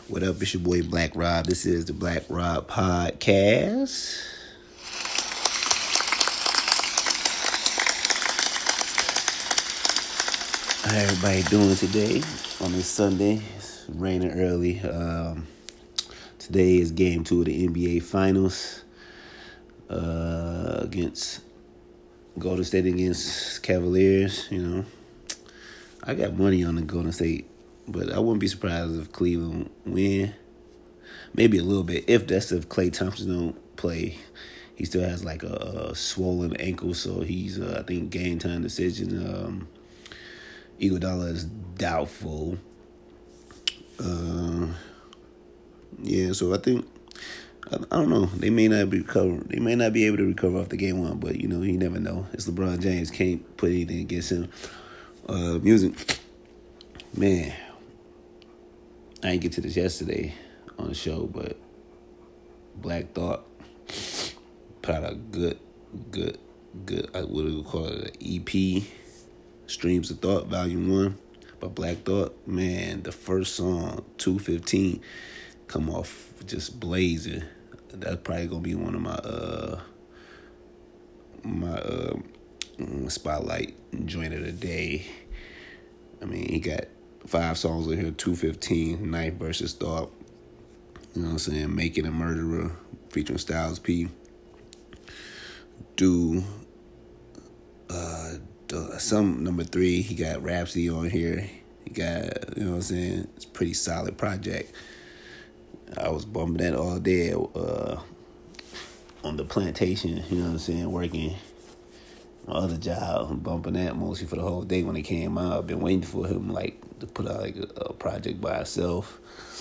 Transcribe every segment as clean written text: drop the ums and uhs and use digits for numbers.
What up? It's your boy Black Rob. This is the Black Rob Podcast. How everybody doing today on this Sunday? It's raining early. Today is game 2 of the NBA Finals against Golden State against Cavaliers. I got money on the Golden State, but I wouldn't be surprised if Cleveland win. Maybe a little bit. If Klay Thompson don't play, he still has like a swollen ankle, so he's I think game time decision. Iguodala is doubtful. So I think I don't know. They may not be able to recover off the game 1, but you never know. It's LeBron James. Can't put anything against him. Music, man. I didn't get to this yesterday on the show, but Black Thought put out a good. What do we call it? An EP. Streams of Thought, Volume 1 by Black Thought. Man, the first song, 2:15, come off just blazing. That's probably gonna be one of my spotlight joint of the day. I mean, he got 5 songs in here, 2:15, Knife versus Thought. You know what I'm saying? Making a Murderer, featuring Styles P. Some number 3, he got Rhapsody on here. He got, you know what I'm saying? It's a pretty solid project. I was bumping that all day on the plantation, you know what I'm saying? Working my other job. I'm bumping that mostly for the whole day when it came out. I've been waiting for him to put out a project by himself.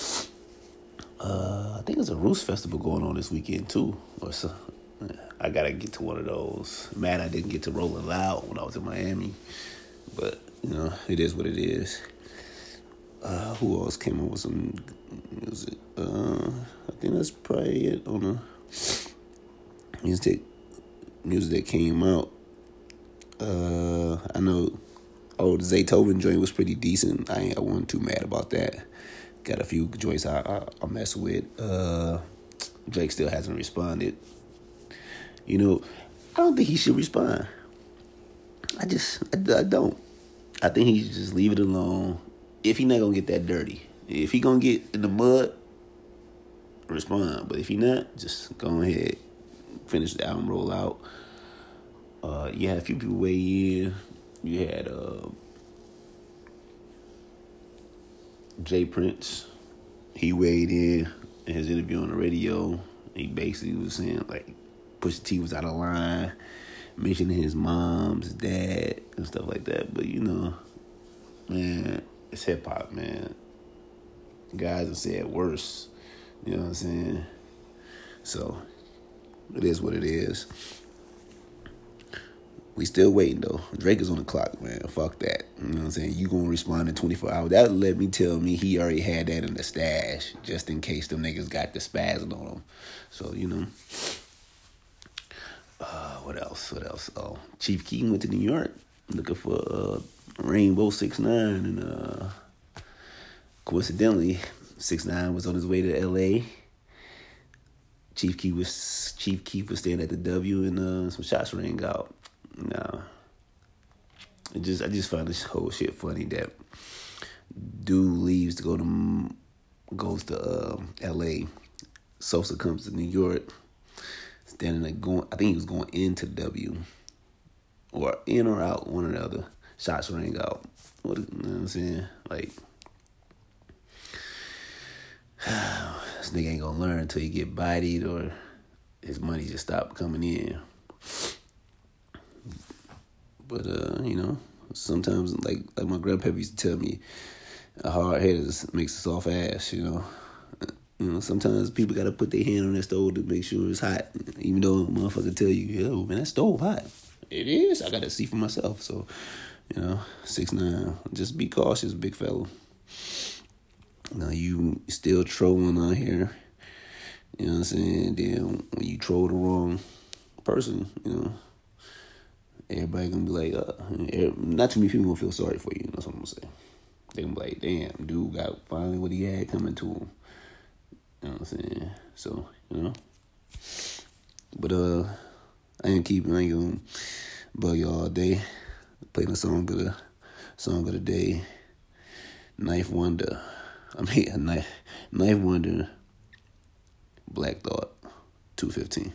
I think there's a Roots Festival going on this weekend too, or so. I gotta get to one of those. Mad I didn't get to Rolling Loud when I was in Miami, but it is what it is. Who else came up with some music? I think that's probably it on the music that came out. I know. The Zaytoven joint was pretty decent. I wasn't too mad about that. Got a few joints I mess with. Drake still hasn't responded. I don't think he should respond. I don't. I think he should just leave it alone. If he not gonna get that dirty, if he gonna get in the mud, respond. But if he not, just go ahead, finish the album, roll out. You had a few people weigh in. You had Jay Prince. He weighed in his interview on the radio. He basically was saying Pusha T was out of line, mentioning his mom's dad and stuff like that. But man, it's hip hop, man. Guys have said worse. You know what I'm saying? So it is what it is. We still waiting though. Drake is on the clock, man. Fuck that. You know what I'm saying? You gonna respond in 24 hours. That let me tell me he already had that in the stash just in case them niggas got the spazzing on him. So what else? Oh, Chief Keef went to New York looking for Rainbow 6ix9ine, and coincidentally, 6ix9ine was on his way to L.A. Chief Keef was staying at the W, and some shots rang out. I just find this whole shit funny that dude leaves to goes to L.A. Sosa comes to New York. Standing there I think he was going into W, or in or out, one or the other. Shots rang out. You know what I'm saying? This nigga ain't gonna learn until he get bodied or his money just stop coming in. But sometimes like my grandpa used to tell me, a hard head makes a soft ass. Sometimes people got to put their hand on that stove to make sure it's hot. Even though a motherfucker tell you, yo, man, that stove hot. It is. I got to see for myself. So, 6ix9ine. Just be cautious, big fella. Now, you still trolling on here. You know what I'm saying? Then when you troll the wrong person, everybody going to be like, not too many people going to feel sorry for you. That's what I'm going to say. They gonna be like, damn, dude got finally what he had coming to him. You know what I'm saying? So, But I ain't gonna bug you all day. Playing a song of the day. Knife Wonder. Knife Wonder. Black Thought. 2:15.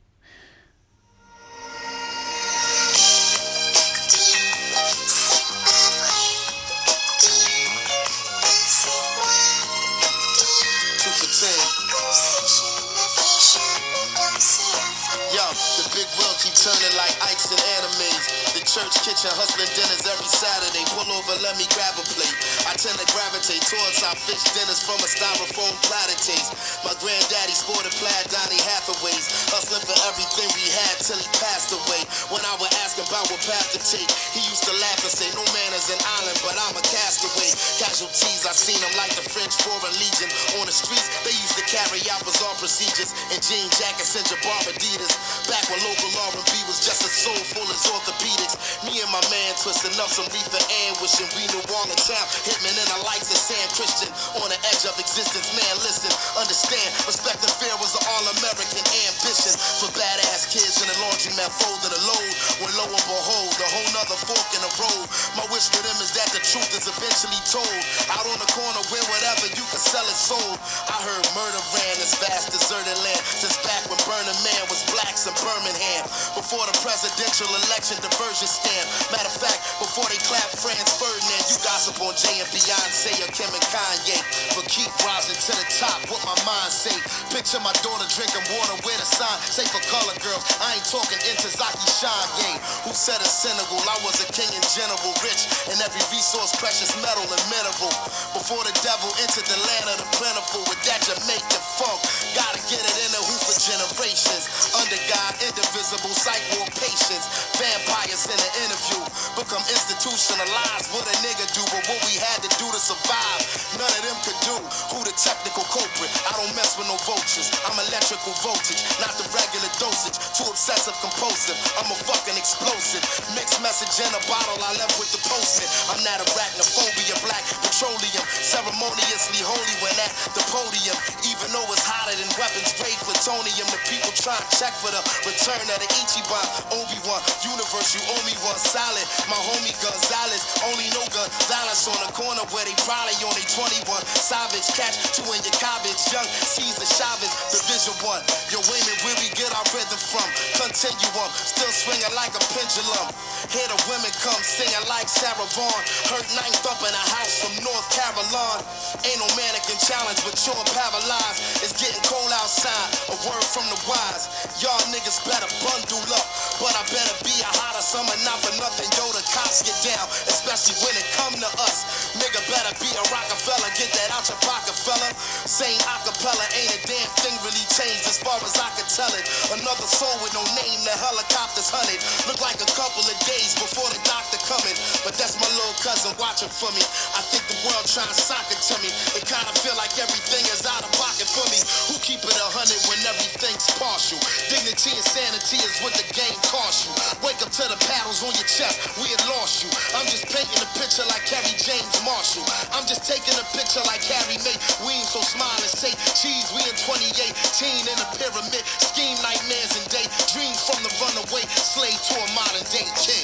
Turning like Ikes and animes. The church kitchen hustling dinners every Saturday. Pull over, let me grab a plate. I tend to gravitate towards our fish dinners from a styrofoam platter taste. My granddaddy sported plaid Donny Hathaways. Hustling for everything we had till he passed away. When I would ask him about what path to take, he used to laugh and say, no man is an island, but I'm a castaway. Casualties, I seen them like the French Foreign Legion. On the streets, they used to carry out bizarre procedures in jean jackets and Jabbar Adidas. Back when local R&B was just as soulful as orthopedics. Me and my man twisting up some reefer and wishing we knew all the town. Hitman in the lights of Sam Christian. On the edge of existence, man, listen, understand. Respect and fear was an all-American ambition. For badass kids in the laundromat folding a load. When lo and behold, a whole nother fork in the road. My wish for them is that the truth is eventually told. Out on the corner where whatever you can sell is sold. I heard murder ran this vast deserted land since back when Burning Man was blacks in Birmingham. Before the presidential election diversion stand. Matter of fact, before they clapped Franz Ferdinand, you gossip on Jay and Beyonce or Kim and Kanye. But keep rising to the top, what my mind say. Picture my daughter drinking water with a sign, say for color girls. I ain't talking Intozaki Shanye, who said in Senegal I was a king and general, rich in every resource, precious metal and mineral. Before the devil entered the land of the plentiful with that Jamaican funk, gotta get it in the hoop for generations. Under God, indivisible, sight war patience. Vampires in an interview become institutionalized. What a nigga do, but what we had to do to survive, none of them could do. Who the technical culprit? I don't mess with no vultures. I'm electrical voltage, not the regular dosage. Too obsessive compulsive, I'm a fucking explosive. Mixed message in a bottle, I left with the postman. I'm not arachnophobia, black petroleum, ceremoniously holy when at the podium. Even though it's hotter than weapons grade plutonium, the people try to check for the return of the Ichiban. Obi-Wan, universe, you owe me one solid. My homie Gonzalez, only know Gonzalez on the corner where they probably only 21. Savage, catch two in your cabbage. Young Caesar Chavez, Division 1. Yo, women, where we get our rhythm from? Continuum, still swinging like a pendulum. Hear the women come singing like Sarah Vaughan. Hurt ninth up in a house from North Carolina. Ain't no mannequin challenge, but you're paralyzed. It's getting cold outside, a word from the wise. Y'all niggas better bundle up, but I better be a hotter summer, not for nothing. Yo, the cops get down, especially when it come to us. Nigga better be a Rockefeller, get that out your pocket, fella. Saying acapella ain't a damn thing really changed as far as I can tell it. Another soul with no name, the helicopter's hunted. Look like a couple of days before the doctor coming, but that's my little cousin watching for me. I think the world trying to sock it to me. It kinda feel like everything is out of pocket for me. Who keep it 100 when everything's partial? Dignity and sanity is what the game costs you. Wake up to the paddles on your chest, we had lost you. I'm just painting a picture like Harry James Marshall. I'm just taking a picture like Harry May. We ain't so smile and say cheese, we in 2018 in a pyramid. Scheme nightmares and day dreams from the runaway slave to a modern day king.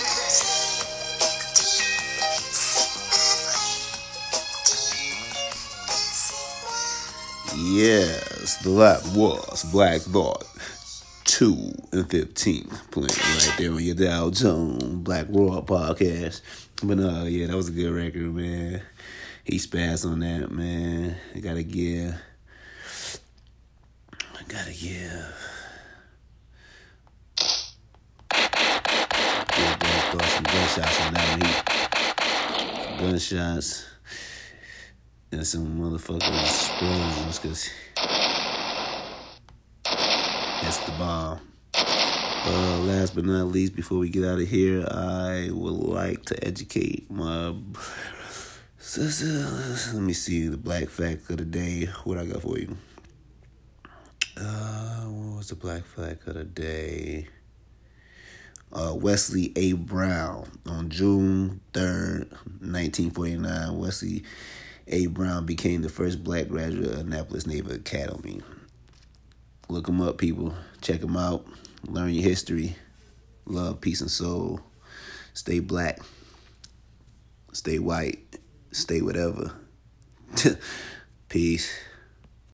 Yes, that was Black Thought 2:15 playing right there on your Dow Jones Black Raw podcast. But yeah, that was a good record, man. He spazzed on that, man. I gotta give Black Thought some gunshots on that one. Gunshots and some motherfucking explosions, cause that's the bomb. Last but not least, before we get out of here, I would like to educate my sister. Let me see the black fact of the day. What I got for you? What was the black fact of the day? Wesley A. Brown. On June 3rd, 1949, Wesley A. Brown became the first black graduate of Annapolis Naval Academy. Look him up, people. Check him out. Learn your history. Love, peace, and soul. Stay black. Stay white. Stay whatever. Peace.